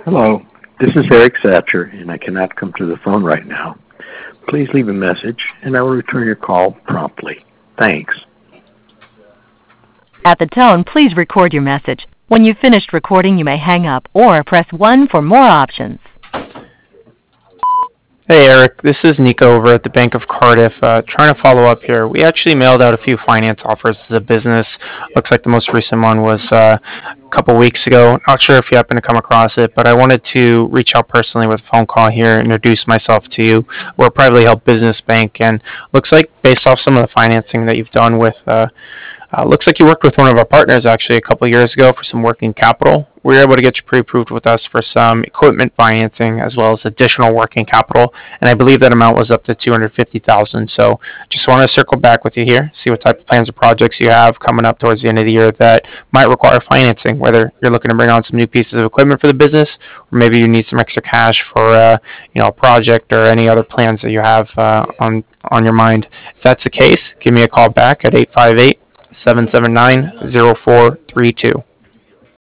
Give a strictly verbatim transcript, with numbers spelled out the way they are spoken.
Hello, this is Eric Satcher, and I cannot come to the phone right now. Please leave a message, and I will return your call promptly. Thanks. At the tone, please record your message. When you've finished recording, you may hang up or press one for more options. Hey Eric, this is Nico over at the Bank of Cardiff, uh, trying to follow up here. We actually mailed out a few finance offers as a business. Looks like the most recent one was uh, a couple weeks ago. Not sure if you happen to come across it, but I wanted to reach out personally with a phone call here, introduce myself to you. We're a privately held business bank, and looks like based off some of the financing that you've done with uh, Uh, looks like you worked with one of our partners actually a couple of years ago for some working capital. We were able to get you pre-approved with us for some equipment financing as well as additional working capital, and I believe that amount was up to two hundred fifty thousand dollars. So just want to circle back with you here, see what type of plans or projects you have coming up towards the end of the year that might require financing, whether you're looking to bring on some new pieces of equipment for the business, or maybe you need some extra cash for uh, you know, a project or any other plans that you have uh, on, on your mind. If that's the case, give me a call back at eight five eight, seven seven nine, zero four three two.